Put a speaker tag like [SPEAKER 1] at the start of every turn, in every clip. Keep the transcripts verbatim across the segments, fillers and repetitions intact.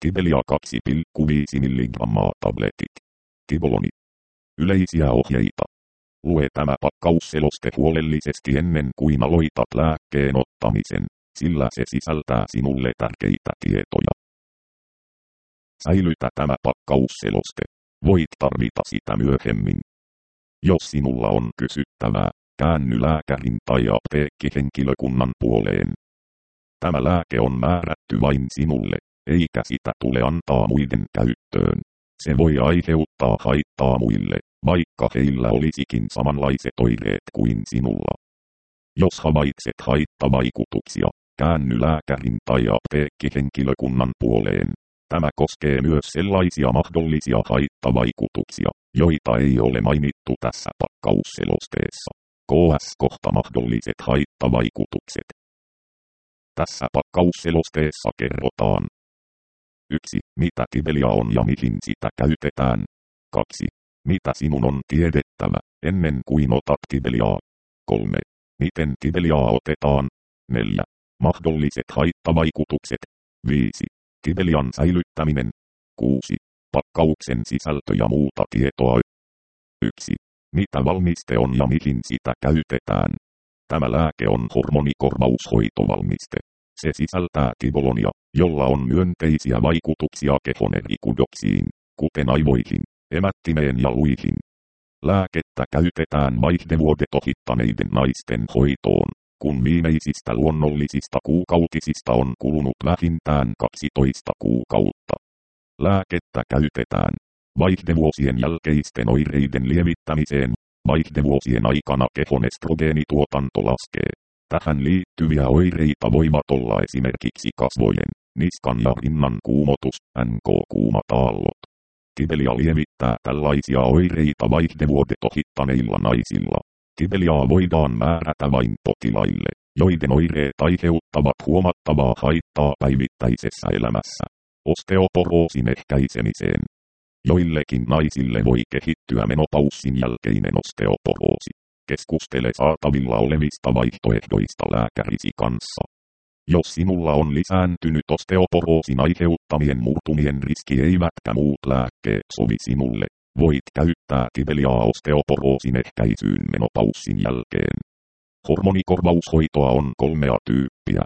[SPEAKER 1] Tibelia kaksi pilkku viisi milligrammaa tabletit. Tiboloni. Yleisiä ohjeita. Lue tämä pakkausseloste huolellisesti ennen kuin aloitat lääkkeen ottamisen, sillä se sisältää sinulle tärkeitä tietoja. Säilytä tämä pakkausseloste. Voit tarvita sitä myöhemmin. Jos sinulla on kysyttävää, käänny lääkärin tai apteekkihenkilökunnan puoleen. Tämä lääke on määrätty vain sinulle, eikä sitä tule antaa muiden käyttöön. Se voi aiheuttaa haittaa muille, vaikka heillä olisikin samanlaiset oireet kuin sinulla. Jos havaitset haittavaikutuksia, käänny lääkärin tai apteekkihenkilökunnan puoleen. Tämä koskee myös sellaisia mahdollisia haittavaikutuksia, joita ei ole mainittu tässä pakkausselosteessa. K S kohta mahdolliset haittavaikutukset. Tässä pakkausselosteessa kerrotaan. yksi. Mitä Tibelia on ja mihin sitä käytetään. kaksi. Mitä sinun on tiedettävä, ennen kuin otat Tibeliaa. kolme. Miten Tibeliaa otetaan. neljä. Mahdolliset haittavaikutukset. viisi. Tibelian säilyttäminen. kuusi. Pakkauksen sisältö ja muuta tietoa. yksi. Mitä valmiste on ja mihin sitä käytetään. Tämä lääke on hormonikorvaushoitovalmiste. Se sisältää tibolonia, jolla on myönteisiä vaikutuksia kehon eri kudoksiin, kuten aivoihin, emättimeen ja luihin. Lääkettä käytetään vaihdevuodet ohittaneiden naisten hoitoon, kun viimeisistä luonnollisista kuukautisista on kulunut vähintään kaksitoista kuukautta. Lääkettä käytetään vaihdevuosien jälkeisten oireiden lievittämiseen. Vaihdevuosien aikana kehon estrogeenituotanto laskee. Tähän liittyviä oireita voivat olla esimerkiksi kasvojen, niskan ja rinnan kuumotus, N K-kuumat aallot. Tibelia lievittää tällaisia oireita vaihdevuodet ohittaneilla naisilla. Tibeliaa voidaan määrätä vain potilaille, joiden oireet aiheuttavat huomattavaa haittaa päivittäisessä elämässä. Osteoporoosin ehkäisemiseen. Joillekin naisille voi kehittyä menopaussin jälkeinen osteoporoosi. Keskustele saatavilla olevista vaihtoehdoista lääkärisi kanssa. Jos sinulla on lisääntynyt osteoporoosin aiheuttamien murtumien riski eivätkä muut lääkkeet sovi sinulle, voit käyttää Tibeliaa osteoporoosin ehkäisyyn menopaussin jälkeen. Hormonikorvaushoitoa on kolmea tyyppiä.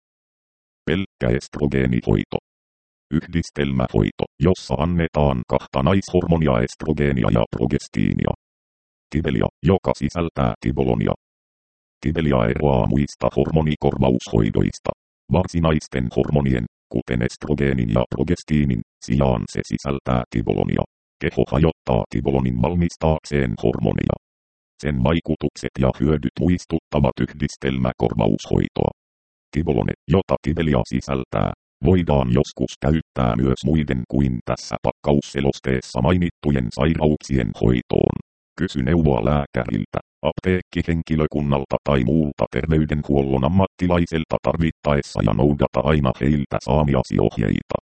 [SPEAKER 1] Pelkkä estrogeenihoito. Yhdistelmähoito, jossa annetaan kahta naishormonia estrogeenia ja progestiinia. Tibelia, joka sisältää tibolonia. Tibelia eroaa muista hormonikorvaushoidoista. Varsinaisten hormonien, kuten estrogeenin ja progestiinin, sijaan se sisältää tibolonia. Keho hajottaa tibolonin valmistaakseen hormonia. Sen vaikutukset ja hyödyt muistuttavat yhdistelmäkorvaushoitoa. Tibolone, jota Tibelia sisältää, voidaan joskus käyttää myös muiden kuin tässä pakkausselosteessa mainittujen sairauksien hoitoon. Kysy neuvoa lääkäriltä, apteekkihenkilökunnalta tai muulta terveydenhuollon ammattilaiselta tarvittaessa ja noudata aina heiltä saamiasi ohjeita.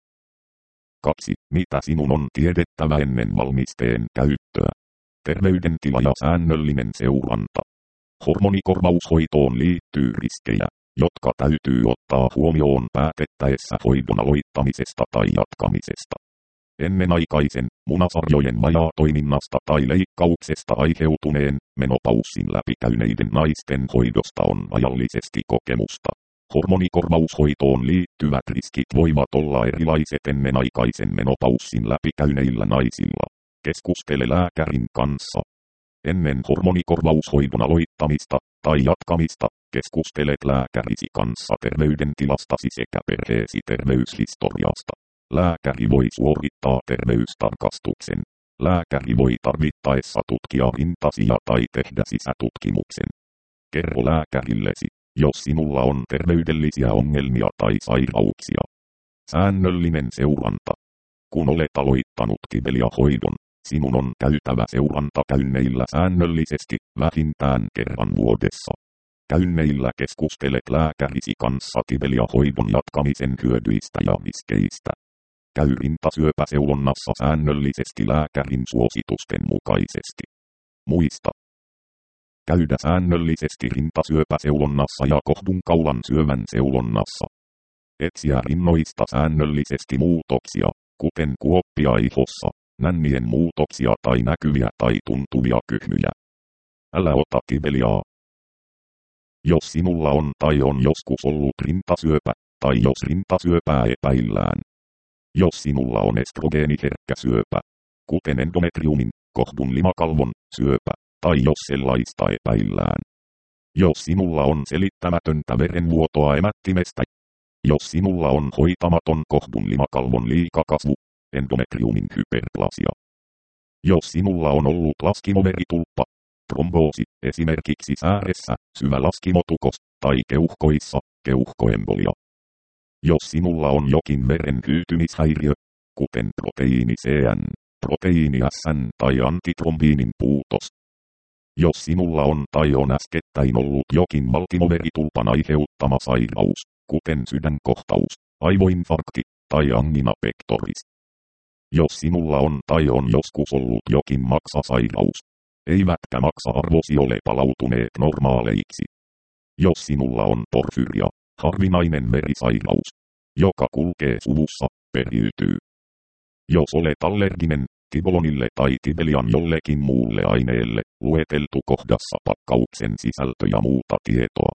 [SPEAKER 1] kaksi. Mitä sinun on tiedettävä ennen valmisteen käyttöä? Terveydentila ja säännöllinen seuranta. Hormonikorvaushoitoon liittyy riskejä, jotka täytyy ottaa huomioon päätettäessä hoidon aloittamisesta tai jatkamisesta. Ennenaikaisen, munasarjojen vajaatoiminnasta tai leikkauksesta aiheutuneen, menopaussin läpikäyneiden naisten hoidosta on ajallisesti kokemusta. Hormonikorvaushoitoon liittyvät riskit voivat olla erilaiset ennenaikaisen menopaussin läpikäyneillä naisilla. Keskustele lääkärin kanssa. Ennen hormonikorvaushoidon aloittamista tai jatkamista, keskustelet lääkärisi kanssa terveydentilastasi sekä perheesi terveyshistoriasta. Lääkäri voi suorittaa terveystarkastuksen. Lääkäri voi tarvittaessa tutkia rintasia tai tehdä sisätutkimuksen. Kerro lääkärillesi, jos sinulla on terveydellisiä ongelmia tai sairauksia. Säännöllinen seuranta. Kun olet aloittanut Tibelia-hoidon, sinun on käytävä seurantakäynneillä säännöllisesti, vähintään kerran vuodessa. Käynneillä keskustelet lääkärisi kanssa Tibelia-hoidon jatkamisen hyödyistä ja riskeistä. Käy rintasyöpäseulonnassa säännöllisesti lääkärin suositusten mukaisesti. Muista. Käydä säännöllisesti rintasyöpäseulonnassa ja kohdunkaulan syövän seulonnassa. Etsiä rinnoista säännöllisesti muutoksia, kuten kuoppia ihossa, nännien muutoksia tai näkyviä tai tuntuvia kyhmyjä. Älä ota kibeliaa. Jos sinulla on tai on joskus ollut rintasyöpä, tai jos rintasyöpää epäillään. Jos sinulla on estrogeeniherkkä syöpä, kuten endometriumin, kohdun limakalvon, syöpä, tai jos sellaista epäillään. Jos sinulla on selittämätöntä verenvuotoa emättimestä. Jos sinulla on hoitamaton kohdun limakalvon liikakasvu, endometriumin hyperplasia. Jos sinulla on ollut laskimoveritulppa, tromboosi, esimerkiksi sääressä, syvä laskimotukos, tai keuhkoissa, keuhkoembolia. Jos sinulla on jokin veren hyytymishäiriö, kuten proteiini C N, proteiini S N tai antitrombiinin puutos. Jos sinulla on tai on äskettäin ollut jokin valtimoveritulpan aiheuttama sairaus, kuten sydänkohtaus, aivoinfarkti tai angina pectoris. Jos sinulla on tai on joskus ollut jokin maksasairaus, eivätkä maksa-arvosi ole palautuneet normaaleiksi. Jos sinulla on porfyria, harvinainen verisairaus, joka kulkee suvussa, periytyy. Jos olet allerginen tibolonille tai tibelian jollekin muulle aineelle, lueteltu kohdassa pakkauksen sisältö ja muuta tietoa.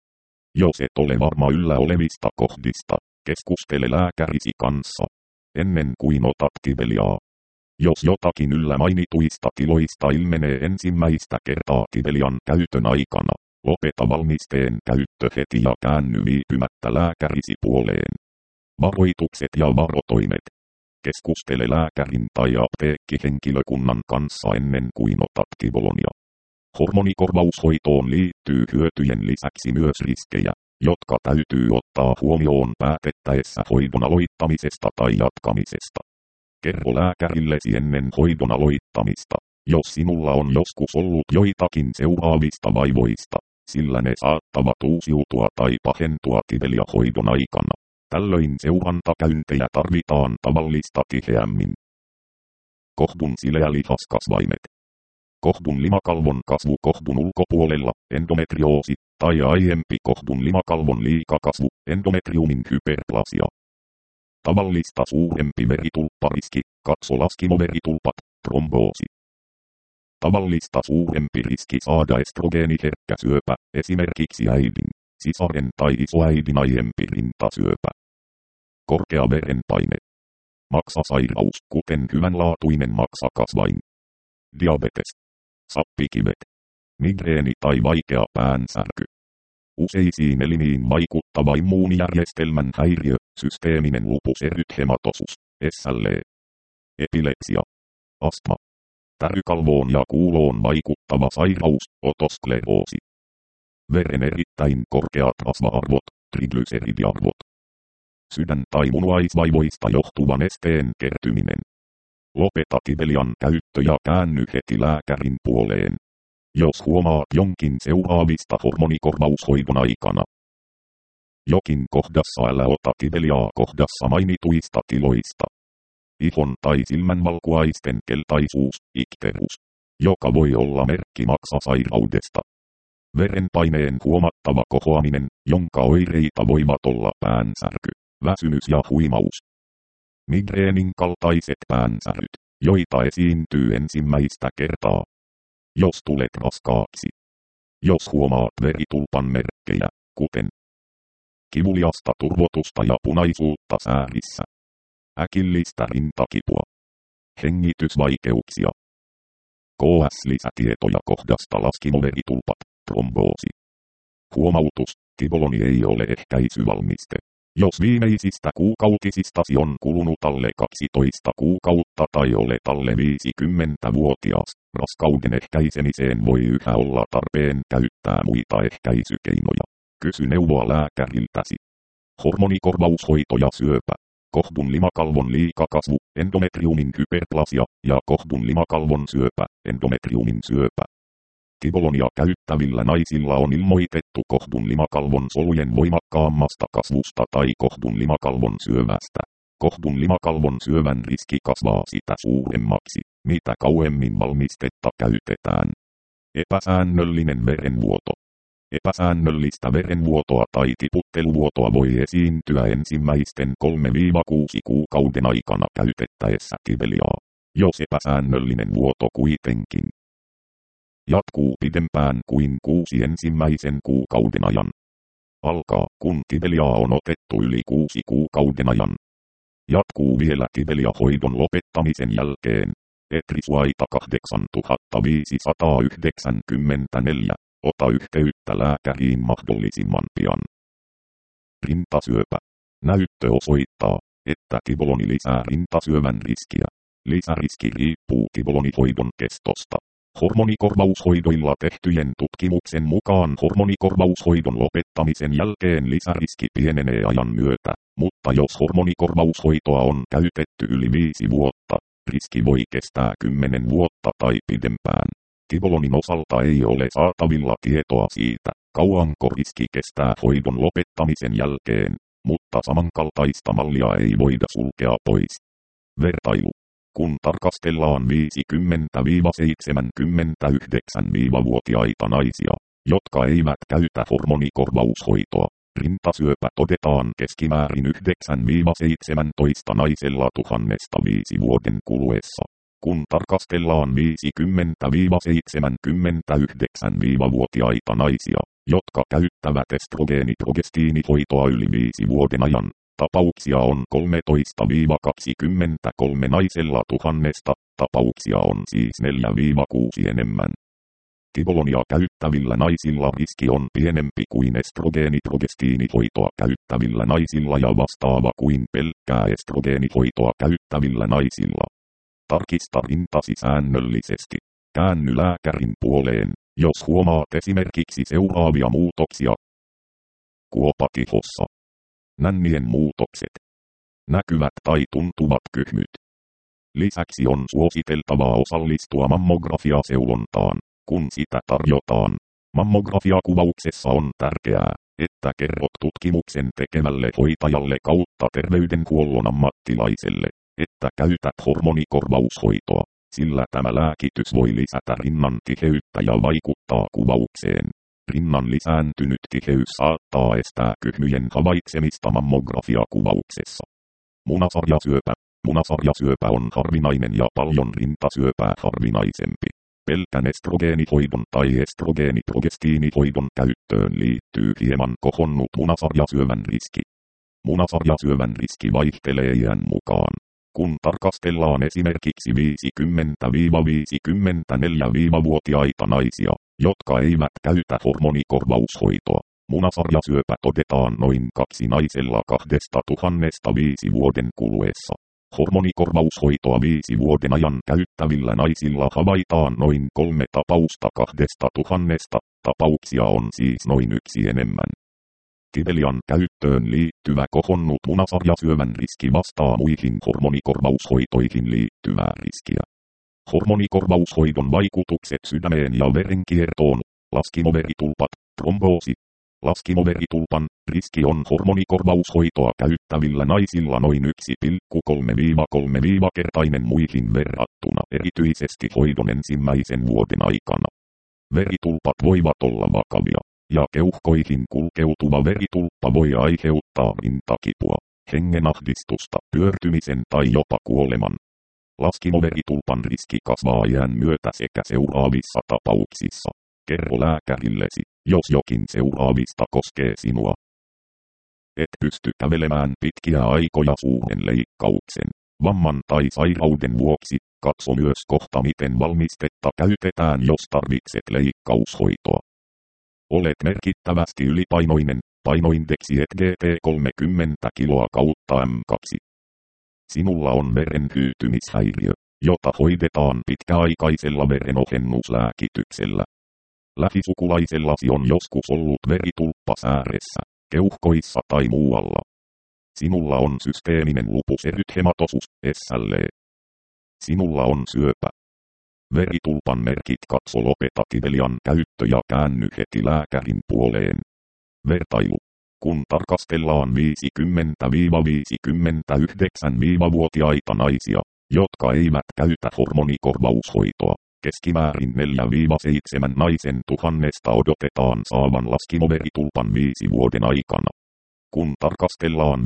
[SPEAKER 1] Jos et ole varma yllä olevista kohdista, keskustele lääkärisi kanssa, ennen kuin otat tibeliaa. Jos jotakin yllä mainituista tiloista ilmenee ensimmäistä kertaa tibelian käytön aikana, lopeta valmisteen käyttö heti ja käänny viipymättä lääkärisi puoleen. Varoitukset ja varotoimet. Keskustele lääkärin tai apteekkihenkilökunnan kanssa ennen kuin otat tibolonia. Hormonikorvaushoitoon liittyy hyötyjen lisäksi myös riskejä, jotka täytyy ottaa huomioon päätettäessä hoidon aloittamisesta tai jatkamisesta. Kerro lääkärillesi ennen hoidon aloittamista, jos sinulla on joskus ollut joitakin seuraavista vaivoista, sillä ne saattavat uusiutua tai pahentua tibelia-hoidon aikana. Tällöin seurantakäyntejä tarvitaan tavallista tiheämmin. Kohdun sileä lihaskasvaimet. Kohdun limakalvon kasvu kohdun ulkopuolella, endometrioosi, tai aiempi kohdun limakalvon liikakasvu, endometriumin hyperplasia. Tavallista suurempi veritulppariski, katso laskimoveritulpat, tromboosi. Tavallista suurempi riski saada estrogeeniherkkä syöpä, esimerkiksi äidin, sisaren tai isoäidin aiempi rintasyöpä. Korkea verenpaine. Maksasairaus, kuten hyvänlaatuinen maksakasvain. Diabetes. Sappikivet. Migreeni tai vaikea päänsärky. Useisiin elimiin vaikuttava immuunijärjestelmän häiriö, systeeminen lupus erythematosus, S L E. Epilepsia. Astma. Tärykalvoon ja kuuloon vaikuttava sairaus, otoskleroosi. Veren erittäin korkeat rasva-arvot, triglyceridiarvot. Sydän- tai munuaisvaivoista johtuva nesteen kertyminen. Lopeta tibelian käyttö ja käänny heti lääkärin puoleen, jos huomaat jonkin seuraavista hormonikorvaushoidon aikana. Jokin kohdassa älä ota tibeliaa kohdassa mainituista tiloista. Ihon tai silmänvalkuaisten keltaisuus, ikterus, joka voi olla merkki maksasairaudesta. Verenpaineen huomattava kohoaminen, jonka oireita voivat olla päänsärky, väsymys ja huimaus. Migreenin kaltaiset päänsäryt, joita esiintyy ensimmäistä kertaa. Jos tulet raskaaksi. Jos huomaat veritulpan merkkejä, kuten kivuliasta turvotusta ja punaisuutta säärissä. Äkillistä rintakipua. Hengitysvaikeuksia. K S-lisätietoja kohdasta laskimoveritulpat, tromboosi. Huomautus, tiboloni ei ole ehkäisyvalmiste. Jos viimeisistä kuukautisistasi on kulunut alle kaksitoista kuukautta tai olet alle viisikymmentävuotias, raskauden ehkäisemiseen voi yhä olla tarpeen käyttää muita ehkäisykeinoja. Kysy neuvoa lääkäriltäsi. Hormonikorvaushoito ja syöpä. Kohdun limakalvon liikakasvu, endometriumin hyperplasia ja kohdun limakalvon syöpä, endometriumin syöpä. Tibolonia käyttävillä naisilla on ilmoitettu kohdun limakalvon solujen voimakkaammasta kasvusta tai kohdun limakalvon syövästä. Kohdun limakalvon syövän riski kasvaa sitä suuremmaksi, mitä kauemmin valmistetta käytetään. Epäsäännöllinen verenvuoto. Epäsäännöllistä verenvuotoa tai tiputteluvuotoa voi esiintyä ensimmäisten kolme kuusi kuukauden aikana käytettäessä kibeliaa, jos epäsäännöllinen vuoto kuitenkin jatkuu pidempään kuin kuusi ensimmäisen kuukauden ajan. Alkaa, kun kibeliaa on otettu yli kuusi kuukauden ajan. Jatkuu vielä kibeliahoidon lopettamisen jälkeen. Etrisuaita kahdeksantuhattaviisisataayhdeksänkymmentäneljä. Ota yhteyttä lääkäriin mahdollisimman pian. Rintasyöpä. Näyttö osoittaa, että kiboloni lisää rintasyövän riskiä. Lisäriski riippuu kibolonihoidon kestosta. Hormonikorvaushoidoilla tehtyjen tutkimuksen mukaan hormonikorvaushoidon lopettamisen jälkeen lisäriski pienenee ajan myötä, mutta jos hormonikorvaushoitoa on käytetty yli viisi vuotta, riski voi kestää kymmenen vuotta tai pidempään. Kibolonin osalta ei ole saatavilla tietoa siitä, kauanko riski kestää hoidon lopettamisen jälkeen, mutta samankaltaista mallia ei voida sulkea pois. Vertailu. Kun tarkastellaan viisikymmentä–seitsemänkymmentäyhdeksän-vuotiaita naisia, jotka eivät käytä hormonikorvaushoitoa, rintasyöpä todetaan keskimäärin yhdeksän–seitsemäntoista naisella tuhannesta viisi vuoden kuluessa. Kun tarkastellaan viisikymmentä–seitsemänkymmentäyhdeksän-vuotiaita naisia, jotka käyttävät estrogeeniprogestiinihoitoa yli viisi vuoden ajan, tapauksia on kolmetoista–kaksikymmentäkolme naisella tuhannesta, tapauksia on siis neljä kuusi enemmän. Kibolonia käyttävillä naisilla riski on pienempi kuin estrogeeniprogestiinihoitoa käyttävillä naisilla ja vastaava kuin pelkkää estrogeenihoitoa käyttävillä naisilla. Tarkista rintasi säännöllisesti. Käänny lääkärin puoleen, jos huomaat esimerkiksi seuraavia muutoksia. Kuopatihossa. Nännien muutokset. Näkyvät tai tuntuvat kyhmyt. Lisäksi on suositeltavaa osallistua mammografiaseulontaan, kun sitä tarjotaan. Mammografiakuvauksessa on tärkeää, että kerrot tutkimuksen tekevälle hoitajalle kautta terveydenhuollon ammattilaiselle, että käytät hormonikorvaushoitoa, sillä tämä lääkitys voi lisätä rinnan tiheyttä ja vaikuttaa kuvaukseen. Rinnan lisääntynyt tiheys saattaa estää kyhmyjen havaitsemista mammografiakuvauksessa. Munasarjasyöpä. Munasarjasyöpä on harvinainen ja paljon rintasyöpää harvinaisempi. Pelkän estrogeenihoidon tai estrogeeniprogestiinihoidon käyttöön liittyy hieman kohonnut munasarjasyövän riski. Munasarjasyövän riski vaihtelee iän mukaan. Kun tarkastellaan esimerkiksi viisikymmentä–viisikymmentäneljä-vuotiaita naisia, jotka eivät käytä hormonikorvaushoitoa, munasarjasyöpä todetaan noin kaksi naisella kahdesta tuhannesta viisi vuoden kuluessa. Hormonikorvaushoitoa viisi vuoden ajan käyttävillä naisilla havaitaan noin kolme tapausta kahdesta tuhannesta, tapauksia on siis noin yksi enemmän. Kibelian käyttöön liittyvä kohonnut munasarjasyövän riski vastaa muihin hormonikorvaushoitoihin liittyvää riskiä. Hormonikorvaushoidon vaikutukset sydämeen ja verenkiertoon. Laskimoveritulpat, tromboosi. Laskimoveritulpan riski on hormonikorvaushoitoa käyttävillä naisilla noin yksi pilkku kolme–kolme kertainen muihin verrattuna, erityisesti hoidon ensimmäisen vuoden aikana. Veritulpat voivat olla vakavia, ja keuhkoihin kulkeutuva veritulppa voi aiheuttaa rintakipua, hengenahdistusta, pyörtymisen tai jopa kuoleman. Laskimoveritulpan riski kasvaa iän myötä sekä seuraavissa tapauksissa. Kerro lääkärillesi, jos jokin seuraavista koskee sinua. Et pysty kävelemään pitkiä aikoja suuren leikkauksen, vamman tai sairauden vuoksi. Katso myös kohta miten valmistetta käytetään, jos tarvitset leikkaushoitoa. Olet merkittävästi ylipainoinen, painoindeksi et G T kolmekymmentä kiloa kautta M kaksi. Sinulla on veren hyytymishäiriö, jota hoidetaan pitkäaikaisella verenohennuslääkityksellä. Lähisukulaisellasi on joskus ollut veritulppa sääressä, keuhkoissa tai muualla. Sinulla on systeeminen lupus erythematosus, S L E. Sinulla on syöpä. Veritulpan merkit. Katso, lopeta kibelian käyttö ja käänny heti lääkärin puoleen. Vertailu. Kun tarkastellaan viisikymmentä–viisikymmentäyhdeksän-vuotiaita naisia, jotka eivät käytä hormonikorvaushoitoa, Keskimäärin neljä seitsemän naisen tuhannesta odotetaan saavan laskimoveritulpan viisi vuoden aikana. Kun tarkastellaan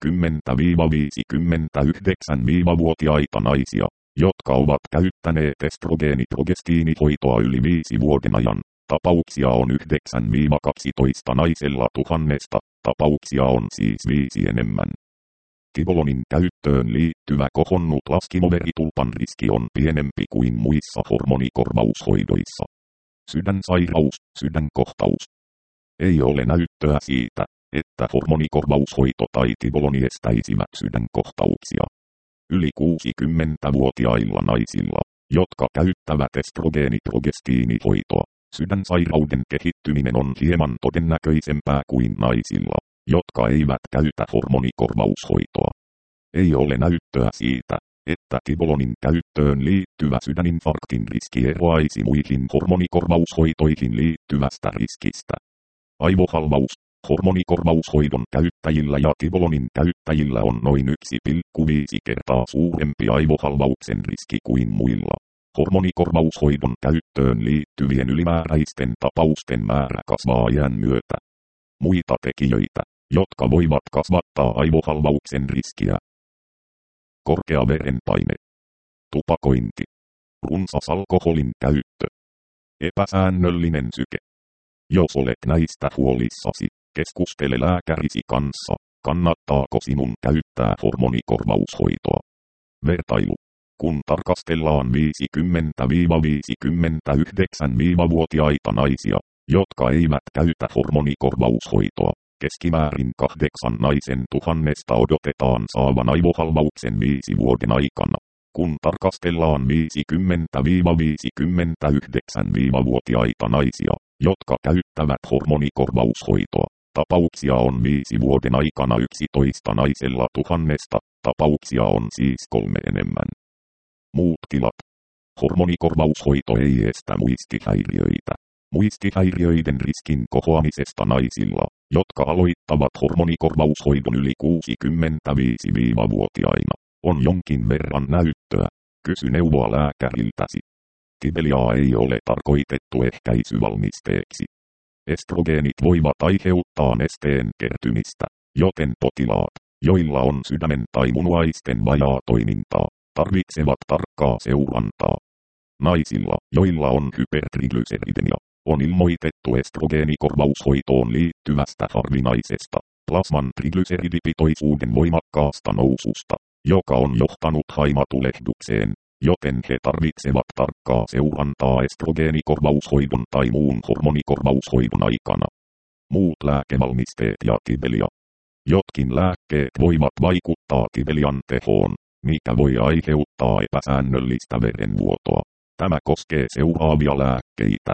[SPEAKER 1] viisikymmentä–viisikymmentäyhdeksän-vuotiaita naisia, jotka ovat käyttäneet estrogeeniprogestiinihoitoa yli viisi vuoden ajan, tapauksia on yhdeksän kaksitoista naisella tuhannesta, tapauksia on siis viisi enemmän. Kibolonin käyttöön liittyvä kohonnut laskimoveritulpan riski on pienempi kuin muissa hormonikorvaushoidoissa. Sydänsairaus, sydänkohtaus. Ei ole näyttöä siitä, että hormonikorvaushoito tai kiboloni estäisivät sydänkohtauksia. Yli kuusikymmentävuotiailla naisilla, jotka käyttävät estrogeeniprogestiinihoitoa, sydänsairauden kehittyminen on hieman todennäköisempää kuin naisilla, jotka eivät käytä hormonikorvaushoitoa. Ei ole näyttöä siitä, että kibolonin käyttöön liittyvä sydäninfarktin riski eroaisi muihin hormonikorvaushoitoihin liittyvästä riskistä. Aivohalvaus. Hormonikorvaushoidon käyttäjillä ja kibolonin käyttäjillä on noin yksi pilkku viisi kertaa suurempi aivohalvauksen riski kuin muilla. Hormonikorvaushoidon käyttöön liittyvien ylimääräisten tapausten määrä kasvaa iän myötä. Muita tekijöitä, jotka voivat kasvattaa aivohalvauksen riskiä. Korkea verenpaine. Tupakointi. Runsas alkoholin käyttö. Epäsäännöllinen syke. Jos olet näistä huolissasi, keskustele lääkärisi kanssa, kannattaako sinun käyttää hormonikorvaushoitoa. Vertailu. Kun tarkastellaan viisikymmentä–viisikymmentäyhdeksän-vuotiaita naisia, jotka eivät käytä hormonikorvaushoitoa, keskimäärin kahdeksan naisen tuhannesta odotetaan saavan aivohalvauksen viisi vuoden aikana. Kun tarkastellaan viisikymmentä–viisikymmentäyhdeksän-vuotiaita naisia, jotka käyttävät hormonikorvaushoitoa, tapauksia on viisi vuoden aikana yksitoista naisella tuhannesta, tapauksia on siis kolme enemmän. Muut tilat. Hormonikorvaushoito ei estä muistihäiriöitä. Muistihäiriöiden riskin kohoamisesta naisilla, jotka aloittavat hormonikorvaushoidon yli kuusikymmentäviisi-vuotiaina, on jonkin verran näyttöä. Kysy neuvoa lääkäriltäsi. Kibeliaa ei ole tarkoitettu ehkäisyvalmisteeksi. Estrogeenit voivat aiheuttaa nesteen kertymistä, joten potilaat, joilla on sydämen tai munuaisten vajaa toimintaa, tarvitsevat tarkkaa seurantaa. Naisilla, joilla on hypertriglyseridemia, on ilmoitettu estrogeenikorvaushoitoon liittyvästä harvinaisesta plasman triglyseridipitoisuuden voimakkaasta noususta, joka on johtanut haimatulehdukseen, joten he tarvitsevat tarkkaa seurantaa estrogeenikorvaushoidon tai muun hormonikorvaushoidon aikana. Muut lääkevalmisteet ja kibelia. Jotkin lääkkeet voivat vaikuttaa kibelian tehoon, mikä voi aiheuttaa epäsäännöllistä verenvuotoa. Tämä koskee seuraavia lääkkeitä.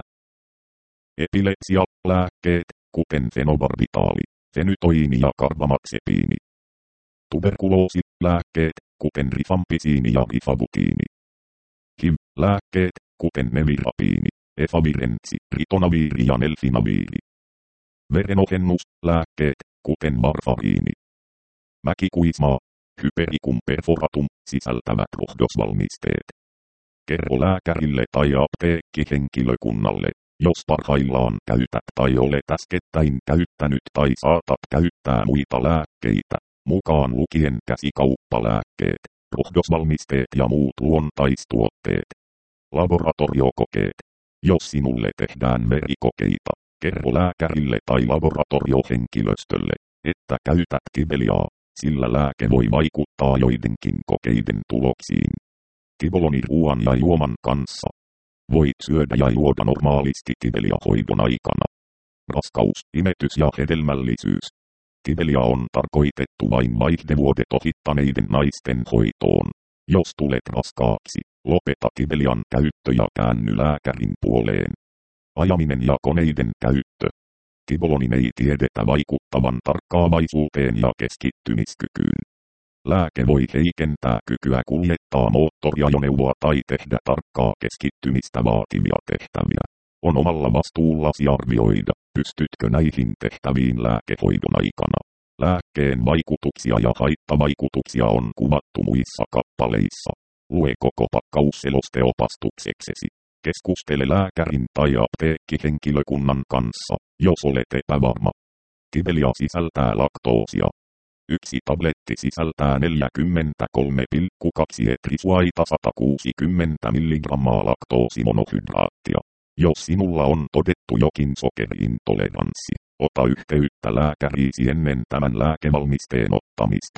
[SPEAKER 1] Epilepsialääkkeet, kuten fenobarbitaali, fenytoiini ja karbamaxepiini. Tuberkuloosilääkkeet, kuten rifampisiini ja rifabutiini. H I V-lääkkeet, kuten nevirapiini, efavirentsi, ritonaviiri ja nelfinaviiri. Verenohennuslääkkeet, kuten varfariini. Mäkikuismaa, hypericum perforatum, sisältävät rohdosvalmisteet. Kerro lääkärille tai apteekkihenkilökunnalle, jos parhaillaan käytät tai olet äskettäin käyttänyt tai saatat käyttää muita lääkkeitä, mukaan lukien käsikauppalääkkeet, rohdosvalmisteet ja muut luontaistuotteet. Laboratoriokokeet. Jos sinulle tehdään verikokeita, kerro lääkärille tai laboratoriohenkilöstölle, että käytät kibeliaa, sillä lääke voi vaikuttaa joidenkin kokeiden tuloksiin. Kiboloni ruoan ja juoman kanssa. Voit syödä ja juoda normaalisti kibelia hoidon aikana. Raskaus, imetys ja hedelmällisyys. Kibelia on tarkoitettu vain vaihdevuodet ohittaneiden naisten hoitoon. Jos tulet raskaaksi, lopeta kibelian käyttö ja käänny lääkärin puoleen. Ajaminen ja koneiden käyttö. Kibolonin ei tiedetä vaikuttavan tarkkaavaisuuteen ja keskittymiskykyyn. Lääke voi heikentää kykyä kuljettaa moottoriajoneuvoa tai tehdä tarkkaa keskittymistä vaativia tehtäviä. On omalla vastuullasi arvioida, pystytkö näihin tehtäviin lääkehoidon aikana. Lääkkeen vaikutuksia ja haittavaikutuksia on kuvattu muissa kappaleissa. Lue koko pakkausseloste opastukseksesi. Keskustele lääkärin tai apteekkihenkilökunnan kanssa, jos olet epävarma. Tibelia sisältää laktoosia. Yksi tabletti sisältää neljäkymmentäkolme pilkku kaksi etrisuaita sata kuusikymmentä milligrammaa laktoosimonohydraattia. Jos sinulla on todettu jokin sokeriintoleranssi, ota yhteyttä lääkäriisi ennen tämän lääkevalmisteen ottamista.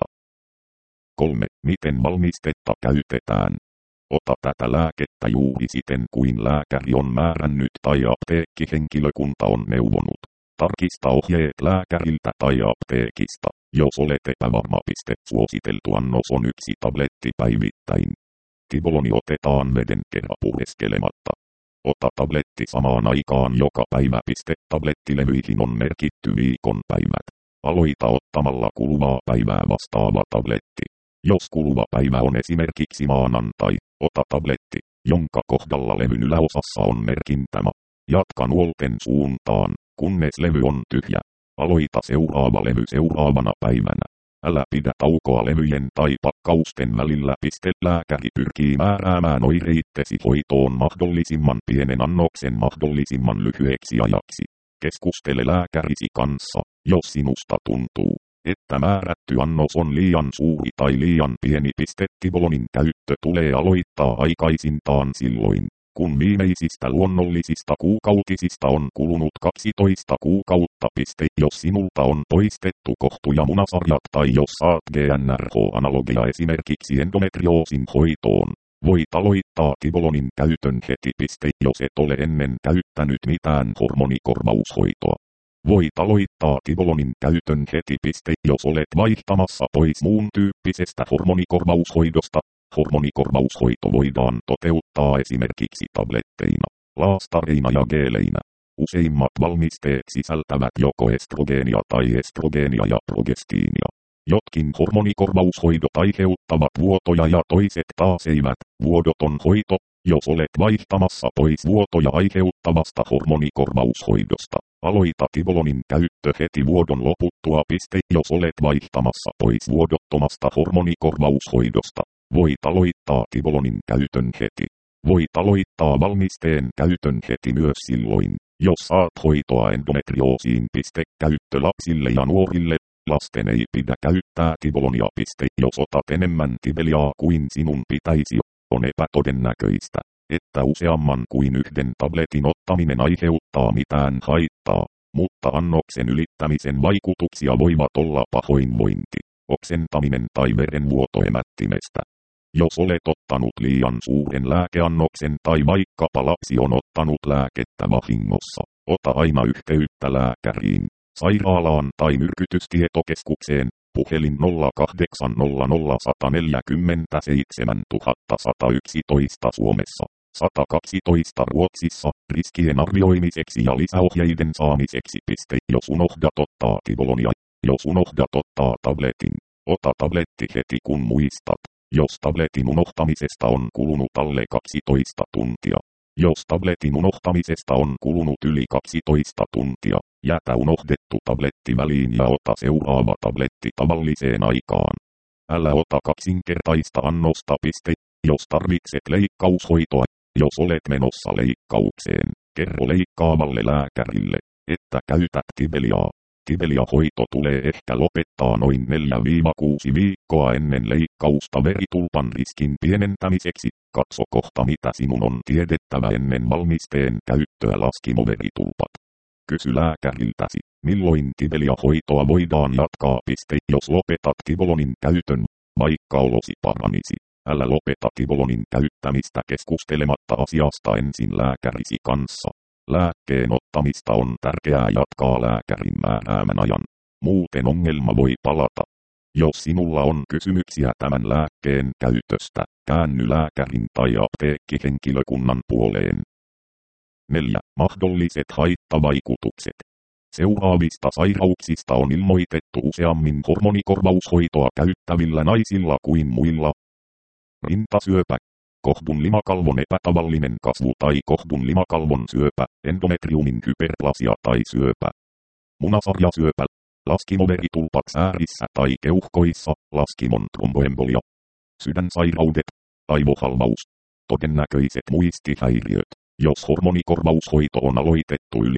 [SPEAKER 1] kolme. Miten valmistetta käytetään? Ota tätä lääkettä juuri siten kuin lääkäri on määrännyt tai apteekkihenkilökunta on neuvonut. Tarkista ohjeet lääkäriltä tai apteekista, jos olet epävarma. Suositeltu annos on yksi tabletti päivittäin. Tiboloni otetaan veden kerran pureskelematta. Ota tabletti samaan aikaan joka päivä. Tablettilevyihin on merkitty viikon päivät. Aloita ottamalla kuluvaa päivää vastaava tabletti. Jos kuluva päivä on esimerkiksi maanantai, ota tabletti, jonka kohdalla levyn yläosassa on merkintämä. Jatka nuolten suuntaan, kunnes levy on tyhjä. Aloita seuraava levy seuraavana päivänä. Älä pidä taukoa levyjen tai pakkausten välillä. Lääkäri pyrkii määräämään oireittesi hoitoon mahdollisimman pienen annoksen mahdollisimman lyhyeksi ajaksi. Keskustele lääkärisi kanssa, jos sinusta tuntuu, että määrätty annos on liian suuri tai liian pieni. Tibolonin käyttö tulee aloittaa aikaisintaan silloin, kun viimeisistä luonnollisista kuukautisista on kulunut kaksitoista kuukautta. Jos sinulta on poistettu kohtu- ja munasarjat tai jos saat G N R H-analogia esimerkiksi endometrioosin hoitoon, voit aloittaa Tibolonin käytön heti. Jos et ole ennen käyttänyt mitään hormonikorvaushoitoa, voit aloittaa Tibolonin käytön heti. Jos olet vaihtamassa pois muun tyyppisestä hormonikorvaushoidosta, hormonikorvaushoito voidaan toteuttaa esimerkiksi tabletteina, laastareina ja geeleinä. Useimmat valmisteet sisältävät joko estrogeenia tai estrogeenia ja progestiinia. Jotkin hormonikorvaushoidot aiheuttavat vuotoja ja toiset taas eivät. Vuodoton hoito, jos olet vaihtamassa pois vuotoja aiheuttavasta hormonikorvaushoidosta. Aloita Tibolonin käyttö heti vuodon loputtua. Jos olet vaihtamassa pois vuodottomasta hormonikorvaushoidosta, voit aloittaa Tibolonin käytön heti. Voit aloittaa valmisteen käytön heti myös silloin, jos saat hoitoa endometrioosiin. Käyttö lapsille ja nuorille. Lasten ei pidä käyttää Tibolonia. Jos otat enemmän Tibeliaa kuin sinun pitäisi, on epätodennäköistä, että useamman kuin yhden tabletin ottaminen aiheuttaa mitään haittaa, mutta annoksen ylittämisen vaikutuksia voivat olla pahoinvointi, oksentaminen tai verenvuoto emättimestä. Jos olet ottanut liian suuren lääkeannoksen tai vaikkapa lapsi on ottanut lääkettä vahingossa, ota aina yhteyttä lääkäriin, sairaalaan tai myrkytystietokeskukseen, puhelin nolla kahdeksan nolla nolla yksi neljä seitsemän yksi yksi yksi Suomessa, sata kaksitoista Ruotsissa, riskien arvioimiseksi ja lisäohjeiden saamiseksi. Jos unohdat ottaa Tibolonia, jos unohdat ottaa tabletin, ota tabletti heti kun muistat. Jos tabletin unohtamisesta on kulunut alle kaksitoista tuntia. Jos tabletin unohtamisesta on kulunut yli kaksitoista tuntia, jätä unohdettu tabletti väliin ja ota seuraava tabletti tavalliseen aikaan. Älä ota kaksinkertaista annosta. Jos tarvitset leikkaushoitoa, jos olet menossa leikkaukseen, kerro leikkaavalle lääkärille, että käytät Tibeliaa. Tibelia-hoito tulee ehkä lopettaa noin neljä kuusi viikkoa ennen leikkausta veritulpan riskin pienentämiseksi. Katso kohta mitä sinun on tiedettävä ennen valmisteen käyttöä laskimoveritulpat. Kysy lääkäriltäsi, milloin Tibelia-hoitoa voidaan jatkaa. Jos lopetat Tibolonin käytön, vaikka olosi paranisi, älä lopeta Tibolonin käyttämistä keskustelematta asiasta ensin lääkärisi kanssa. Lääkkeen ottamista on tärkeää jatkaa lääkärin määräämän ajan, muuten ongelma voi palata. Jos sinulla on kysymyksiä tämän lääkkeen käytöstä, käänny lääkärin tai apteekkihenkilökunnan puoleen. neljä. Mahdolliset haittavaikutukset. Seuraavista sairauksista on ilmoitettu useammin hormonikorvaushoitoa käyttävillä naisilla kuin muilla. Rintasyöpä. Kohdun limakalvon epätavallinen kasvu tai kohdun limakalvon syöpä, endometriumin hyperplasia tai syöpä. Munasarjasyöpä. Laskimoveritulpat säärissä tai keuhkoissa, laskimon tromboembolia. Sydänsairaudet. Aivohalvaus. Todennäköiset muistihäiriöt. jos hormonikorvaushoito on aloitettu yli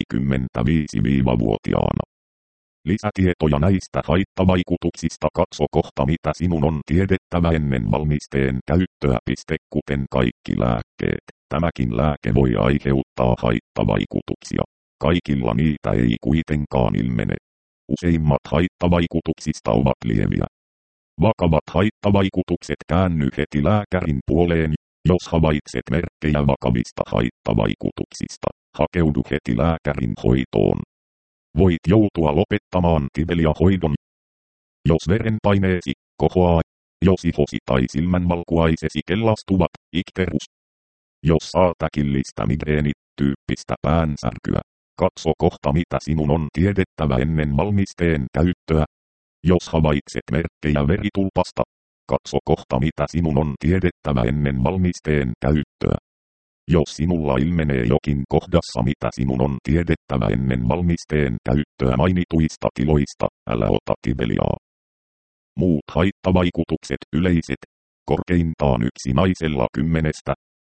[SPEAKER 1] kuusikymmentäviisi-vuotiaana. Lisätietoja näistä haittavaikutuksista katso kohta mitä sinun on tiedettävä ennen valmisteen käyttöä. Kuten kaikki lääkkeet, tämäkin lääke voi aiheuttaa haittavaikutuksia. Kaikilla niitä ei kuitenkaan ilmene. Useimmat haittavaikutuksista ovat lieviä. Vakavat haittavaikutukset käänny heti lääkärin puoleen, jos havaitset merkkejä vakavista haittavaikutuksista. Hakeudu heti lääkärin hoitoon. Voit joutua lopettamaan kiveliahoidon, jos verenpaineesi kohoaa, jos ihosi tai silmänvalkuaisesi kellastuvat, ikterus. Jos saat äkillistä migreenityyppistä päänsärkyä, katso kohta mitä sinun on tiedettävä ennen valmisteen käyttöä. Jos havaitset merkkejä veritulpasta, katso kohta mitä sinun on tiedettävä ennen valmisteen käyttöä. Jos sinulla ilmenee jokin kohdassa mitä sinun on tiedettävä ennen valmisteen käyttöä mainituista tiloista, älä ota kiveliaa. Muut haittavaikutukset yleiset, korkeintaan yksi naisella kymmenestä.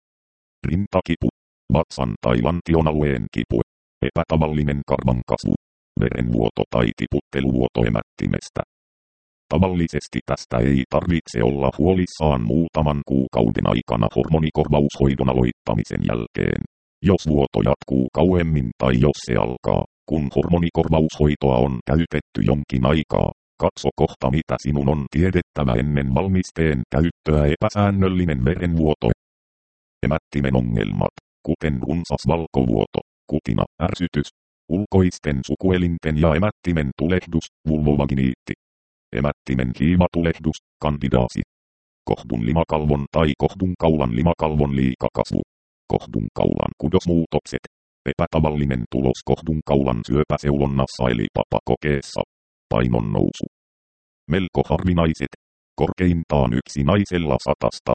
[SPEAKER 1] Rintakipu, vatsan tai lantion alueen kipu, epätavallinen karvan kasvu, verenvuoto tai tiputteluvuoto emättimestä. Tavallisesti tästä ei tarvitse olla huolissaan muutaman kuukauden aikana hormonikorvaushoidon aloittamisen jälkeen. Jos vuoto jatkuu kauemmin tai jos se alkaa, kun hormonikorvaushoitoa on käytetty jonkin aikaa, katso kohta mitä sinun on tiedettävä ennen valmisteen käyttöä. Epäsäännöllinen verenvuoto, emättimen ongelmat, kuten runsas valkovuoto, kutina, ärsytys, ulkoisten sukuelinten ja emättimen tulehdus, vulvovaginiitti. Emättimen hiivatulehdus, kandidaasi. Kohdun limakalvon tai kohdun kaulan limakalvon liikakasvu. Kohdun kaulan kudosmuutokset. Epätavallinen tulos kohdun kaulan syöpäseulonnassa eli papakokeessa. Painon nousu. Melko harvinaiset. Korkeintaan yksi naisella satasta.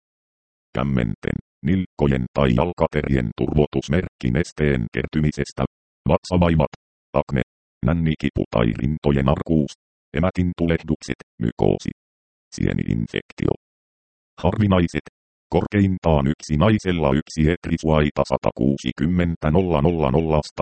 [SPEAKER 1] Kämmenten, nilkkojen tai jalkaterien turvotusmerkki nesteen kertymisestä. Vatsavaivat, akne, nännikipu tai rintojen arkuus. Emätin tulehdukset, mykoosi. Sieni-infektio. Harvinaiset. Korkeintaan yksi naisella yksi etrisuaita sata kuusikymmentä tuhatta.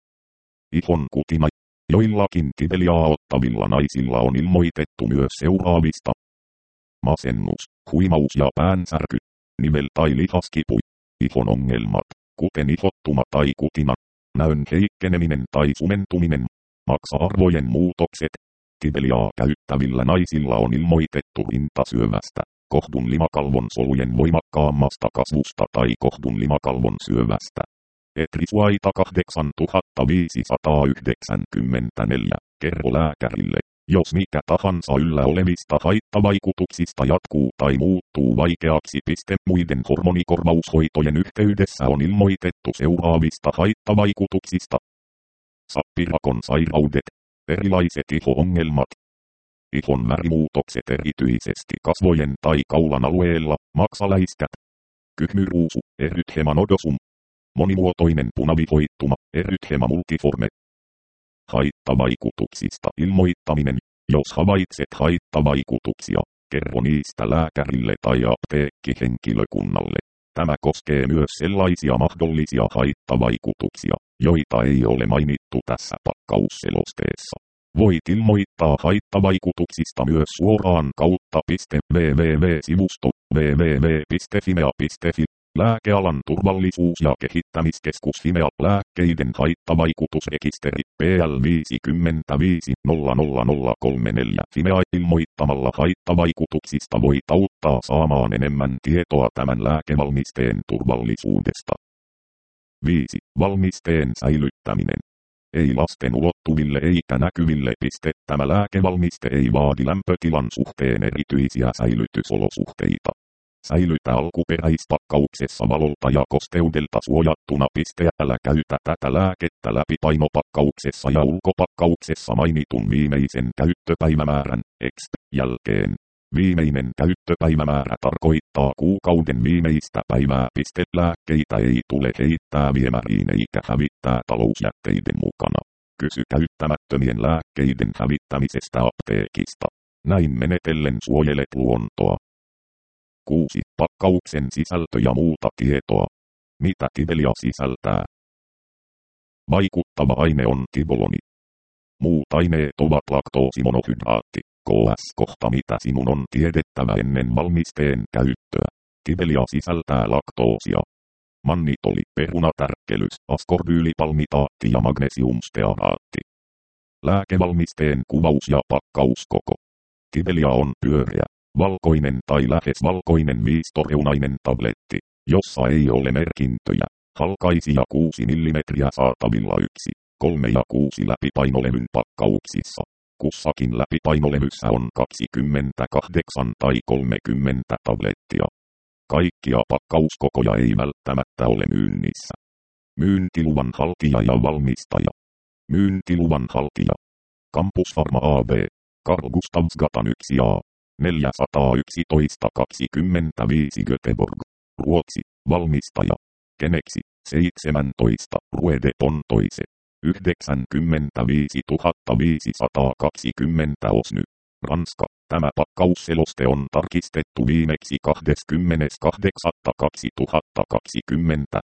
[SPEAKER 1] Ihon kutina. Joillakin kiveliaa ottavilla naisilla on ilmoitettu myös seuraavista. Masennus, huimaus ja päänsärky, nivel- tai lihaskipu, ihon ongelmat, kuten ihottuma tai kutina, näön heikkeneminen tai sumentuminen, maksa-arvojen muutokset. Kiveliaa käyttävillä naisilla on ilmoitettu rintasyövästä, kohdun limakalvon solujen voimakkaammasta kasvusta tai kohdun limakalvon syövästä. Etrisuaita kahdeksantuhattaviisisataayhdeksänkymmentäneljä. Kerro lääkärille, jos mikä tahansa yllä olevista haittavaikutuksista jatkuu tai muuttuu vaikeaksi. Muiden hormonikorvaushoitojen yhteydessä on ilmoitettu seuraavista haittavaikutuksista. Sappirakon sairaudet. Erilaiset iho-ongelmat. Ihon värimuutokset erityisesti kasvojen tai kaulan alueella, maksaläiskät. Kyhmyruusu, erythema nodosum. Monimuotoinen punavihoittuma, erythema multiforme. Haittavaikutuksista ilmoittaminen. Jos havaitset haittavaikutuksia, kerro niistä lääkärille tai apteekkihenkilökunnalle. Tämä koskee myös sellaisia mahdollisia haittavaikutuksia, joita ei ole mainittu tässä pakkausselosteessa. Voit ilmoittaa haittavaikutuksista myös suoraan kautta www-sivusto www piste fimea piste fi. Lääkealan turvallisuus- ja kehittämiskeskus Fimea. Lääkkeiden haittavaikutusrekisteri P L viisikymmentäviisi nolla nolla nolla kolmekymmentäneljä. Fimea ilmoittamalla haittavaikutuksista voit auttaa saamaan enemmän tietoa tämän lääkevalmisteen turvallisuudesta. viisi. Valmisteen säilyttäminen. Ei lasten ulottuville eikä näkyville. Tämä lääkevalmiste ei vaadi lämpötilan suhteen erityisiä säilytysolosuhteita. Säilytä alkuperäispakkauksessa valolta ja kosteudelta suojattuna. Älä käytä tätä lääkettä läpipainopakkauksessa ja ulkopakkauksessa mainitun viimeisen käyttöpäivämäärän X jälkeen. Viimeinen käyttöpäivämäärä tarkoittaa kuukauden viimeistä päivää. Lääkkeitä ei tule heittää viemäriin eikä hävittää talousjätteiden mukana. Kysy käyttämättömien lääkkeiden hävittämisestä apteekista. Näin menetellen suojelet luontoa. kuusi. Pakkauksen sisältö ja muuta tietoa. Mitä kivelia sisältää? Vaikuttava aine on kiboloni. Muut aineet ovat laktoosimonohydraatti. K S kohta mitä sinun on tiedettävä ennen valmisteen käyttöä. Kivelia sisältää laktoosia. Mannitoli, perunatärkkelys, askorbyylipalmitaatti ja magnesiumstearaatti. Lääkevalmisteen kuvaus ja pakkauskoko. Kivelia on pyöreä, valkoinen tai lähes valkoinen viistoreunainen tabletti, jossa ei ole merkintöjä. Halkaisia kuusi millimetriä saatavilla yksi, kolme ja kuusi läpipainolevyn pakkauksissa. Kussakin läpipainolevyssä on kaksikymmentäkahdeksan tai kolmekymmentä tablettia. Kaikkia pakkauskokoja ei välttämättä ole myynnissä. Myyntiluvan haltija ja valmistaja. Myyntiluvan haltija. Campus Pharma A B. Carl Gustavsgatan yksi A. neljäsataayksitoista kaksikymmentäviisi Göteborg. Ruotsi. Valmistaja. Geneksi. seitsemäntoista. Rue de Pontoise. yhdeksänkymmentäviisituhattaviisisataakaksikymmentä Osny. Ranska. Tämä pakkausseloste on tarkistettu viimeksi kahdeskymmenes kahdeksatta kaksituhattakaksikymmentä.